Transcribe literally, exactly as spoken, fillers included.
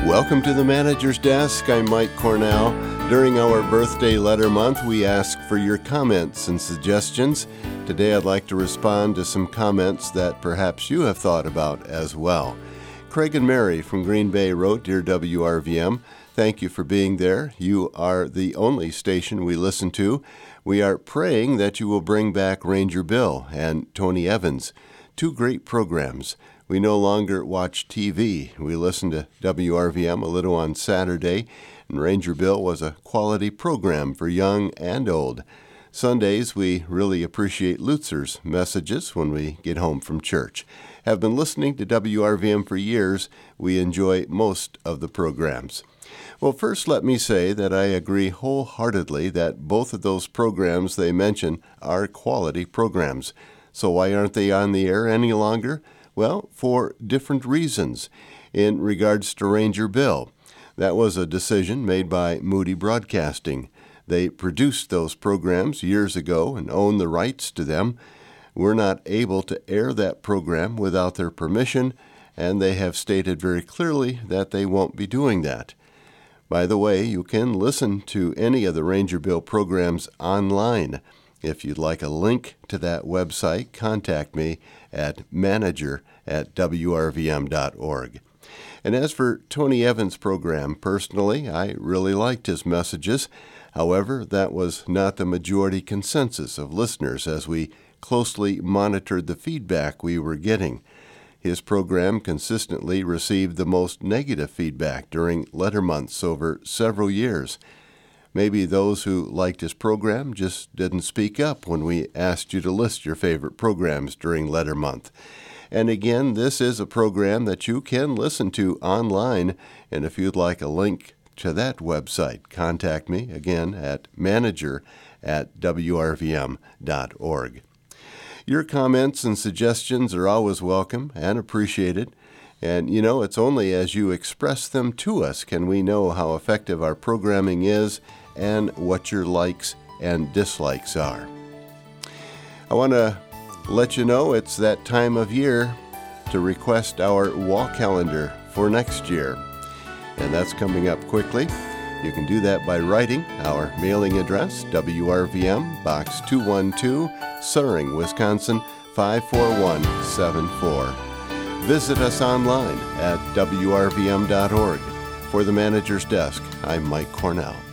Welcome to the Manager's Desk. I'm Mike Cornell. During our birthday letter month, we ask for your comments and suggestions. Today, I'd like to respond to some comments that perhaps you have thought about as well. Craig and Mary from Green Bay wrote, "Dear W R V M, thank you for being there. You are the only station we listen to. We are praying that you will bring back Ranger Bill and Tony Evans, two great programs. We no longer watch T V. We listen to W R V M a little on Saturday, and Ranger Bill was a quality program for young and old. Sundays, we really appreciate Lutzer's messages when we get home from church. Have been listening to W R V M for years. We enjoy most of the programs." Well, first let me say that I agree wholeheartedly that both of those programs they mention are quality programs. So why aren't they on the air any longer? Well, for different reasons. In regards to Ranger Bill, that was a decision made by Moody Broadcasting. They produced those programs years ago and own the rights to them. We're not able to air that program without their permission, and they have stated very clearly that they won't be doing that. By the way, you can listen to any of the Ranger Bill programs online. If you'd like a link to that website, contact me at manager at w r v m dot org. And as for Tony Evans' program, personally, I really liked his messages. However, that was not the majority consensus of listeners as we closely monitored the feedback we were getting. His program consistently received the most negative feedback during letter months over several years. Maybe those who liked his program just didn't speak up when we asked you to list your favorite programs during letter month. And again, this is a program that you can listen to online, and if you'd like a link to that website, contact me again at manager at w r v m dot org. Your comments and suggestions are always welcome and appreciated. And, you know, it's only as you express them to us can we know how effective our programming is and what your likes and dislikes are. I want to let you know it's that time of year to request our wall calendar for next year. And that's coming up quickly. You can do that by writing our mailing address, W R V M, Box two one two, Suring, Wisconsin, five four one seven four. Visit us online at w r v m dot org. For the Manager's Desk, I'm Mike Cornell.